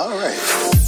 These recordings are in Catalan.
All right.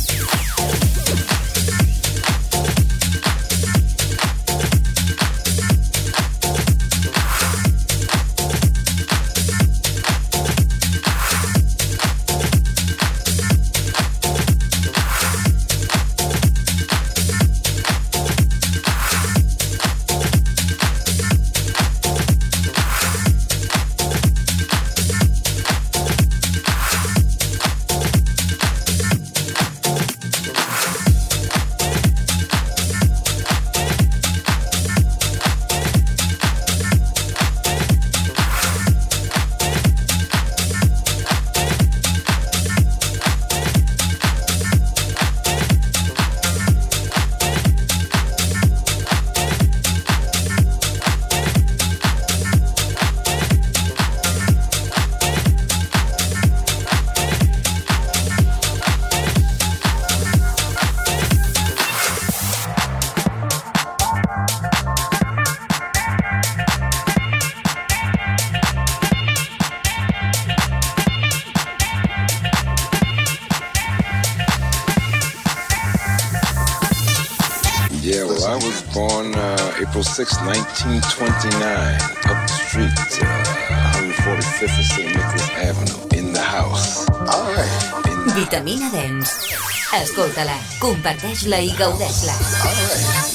Yeah, well, I was born April 6, 1929, up the street, 145th of St. Nicholas Avenue, in the house. All right. Vitamina Dance. Escolta-la, comparteix-la i gaudeix-la. All right.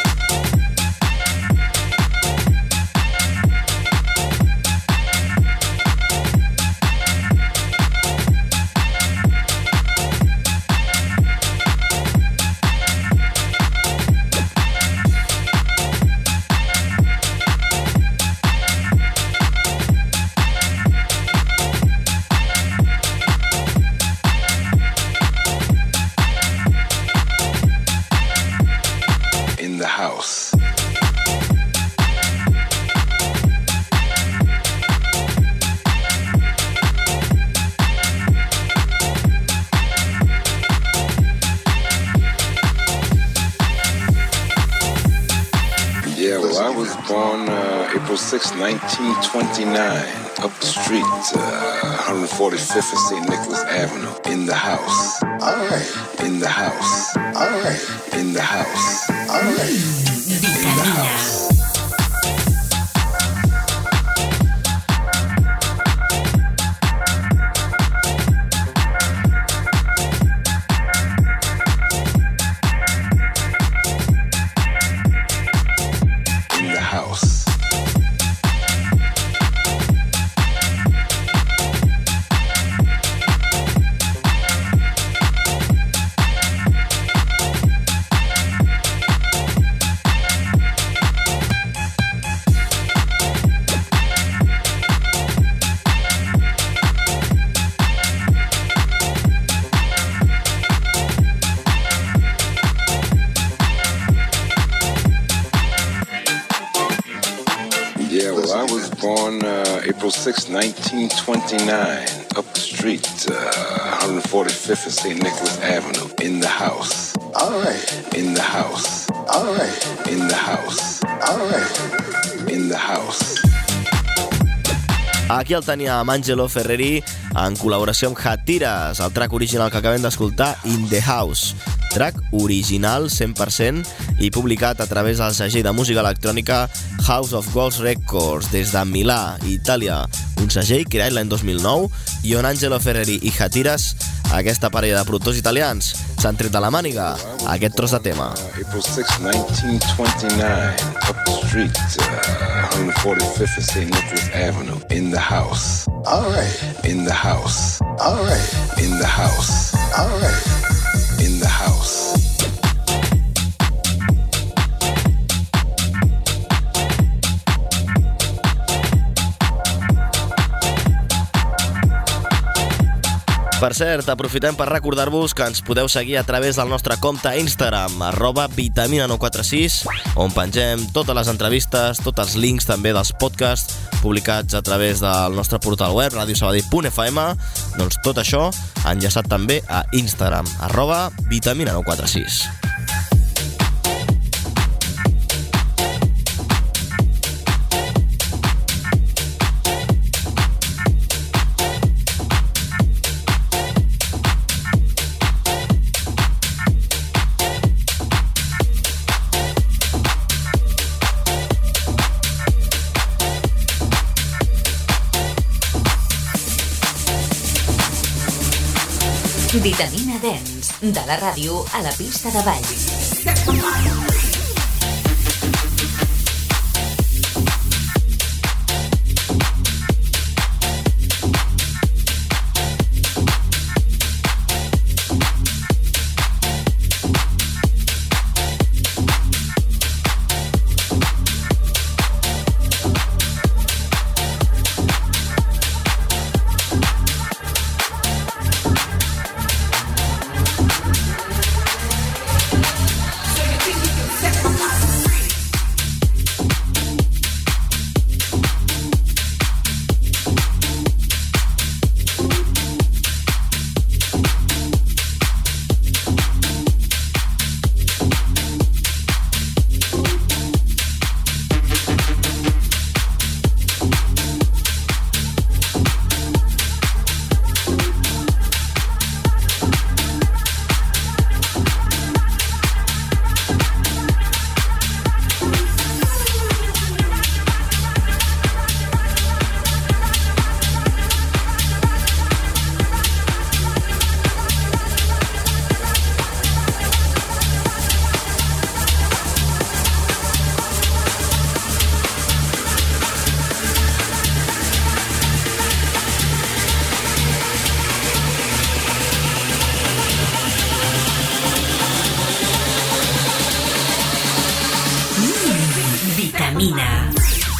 Yeah, well, I was born April 6, 1929, up the street, 145th of St. Nicholas Avenue, in the house. All right. In the house. All right. In the house. All right. In the house. Yeah, well, I was born April 6, 1929, up the street, 145th of St. Nicholas Avenue, in the house. All right. In the house. All right. In the house. All right. In the house. Aquí el teníem Angelo Ferreri en col·laboració amb Hatiras, el track original que acabem d'escoltar, In the House. Track original 100% i publicat a través del segell de música electrònica House of Gold Records des de Milà, Itàlia, un segell creat l'any 2009 i on Angelo Ferreri i Hatiras, aquesta parella de productors italians, s'han tret de la màniga aquest tros de tema. April 6, 1929, up the street, 145th of St. Nicholas Avenue, in the house. All right. In the house. All right. In the house. All right. In the house. Per cert, aprofitem per recordar-vos que ens podeu seguir a través del nostre compte Instagram, @vitamina946, on pengem totes les entrevistes, tots els links també dels podcasts publicats a través del nostre portal web, radiosabadell.fm. Doncs tot això enllaçat també a Instagram, @vitamina946. Vitamina Dance, de la ràdio a la pista de ball. Vitamina.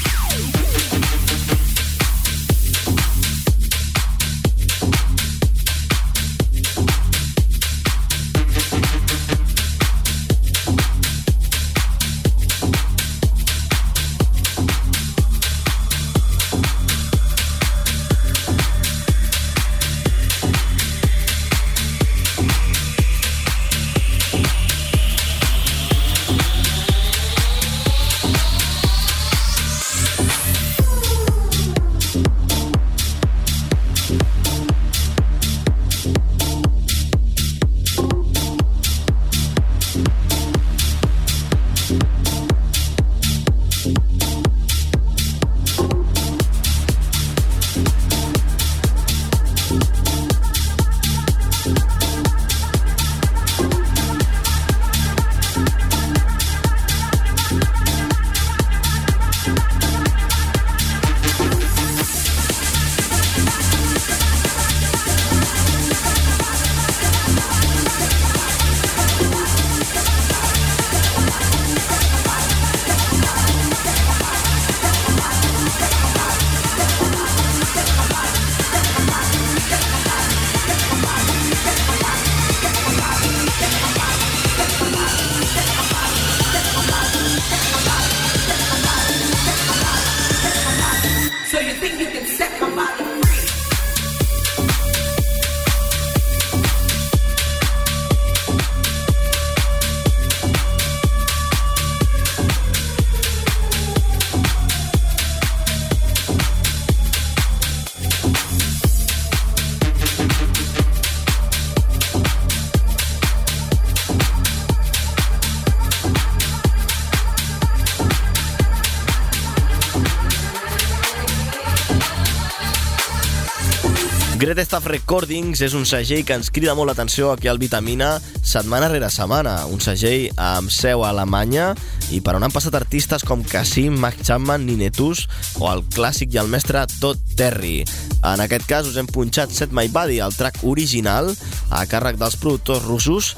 Great Stuff Recordings és un segell que ens crida molt l'atenció aquí al Vitamina setmana rere setmana. Un segell amb seu a Alemanya i per on han passat artistes com Kasim, Mac Chapman, Ninetus o el clàssic i el mestre Todd Terry. En aquest cas us hem punxat Set My Body, el track original, a càrrec dels productors russos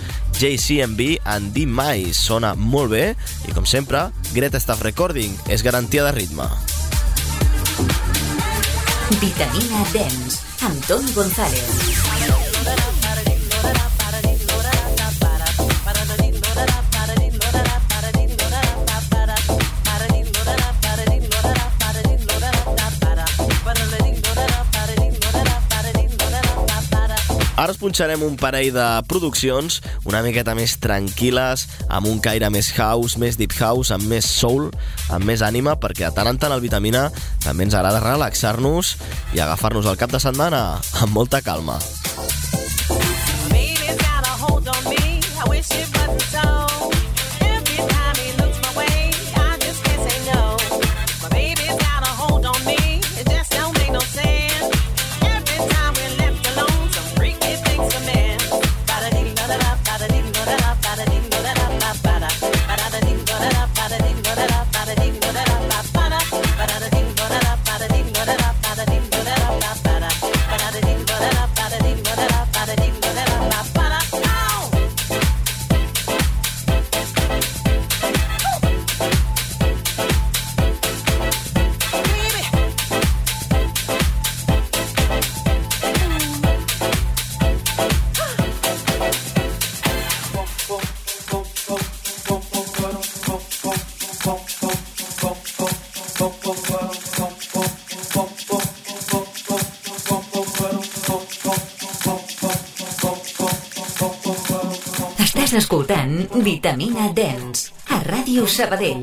JCMB and D-Mice. Sona molt bé i, com sempre, Great Stuff Recording és garantia de ritme. Vitamina Dance, amb Toni González. Ara us punxarem un parell de produccions una miqueta més tranquil·les, amb un caire més house, més deep house, amb més soul, amb més ànima, perquè de tant en tant al Vitamina també ens agrada relaxar-nos i agafar-nos el cap de setmana amb molta calma. Man. Estàs escoltant Vitamina Dance a Ràdio Sabadell.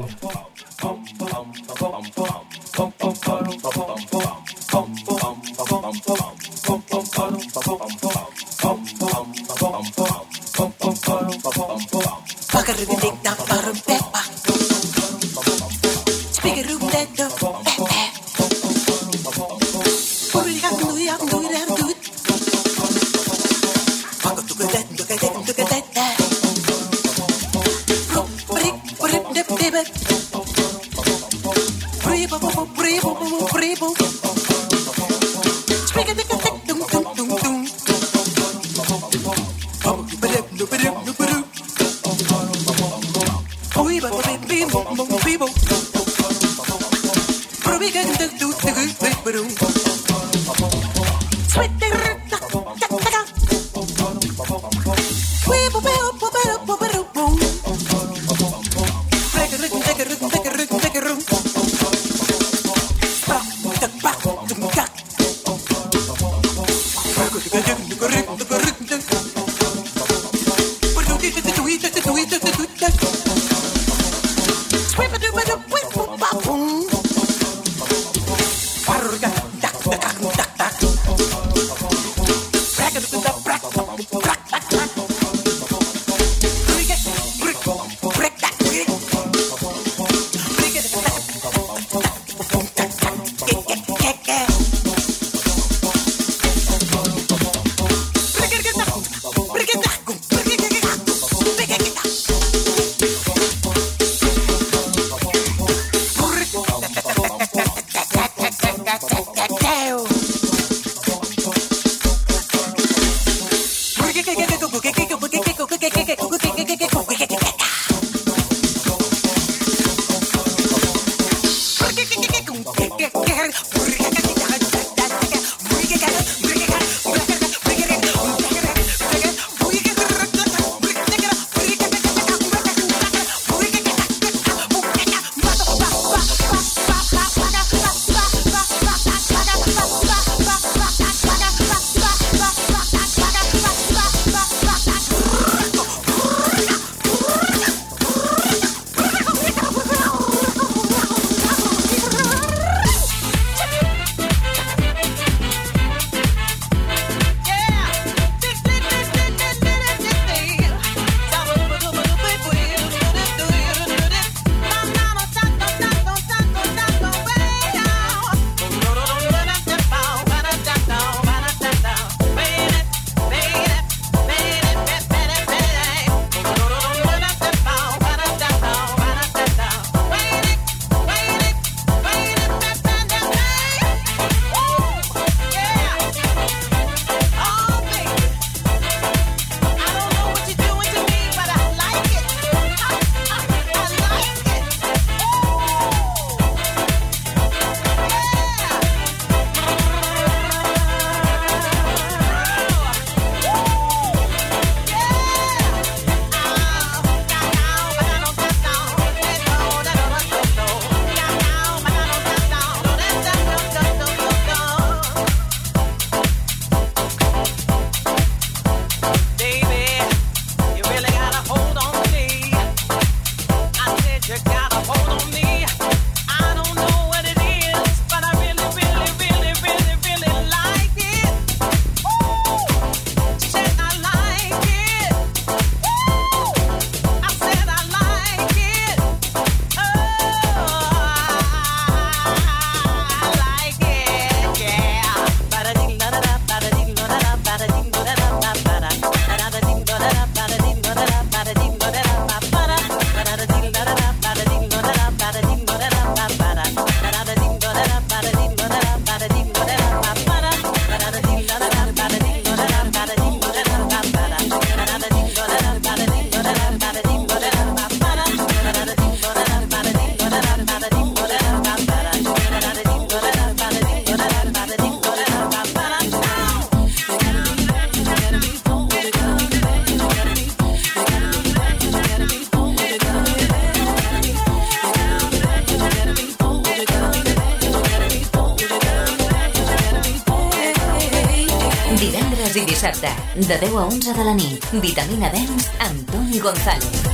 dissabte, de 10 a 11 de la nit. Vitamina Dance amb Toni González.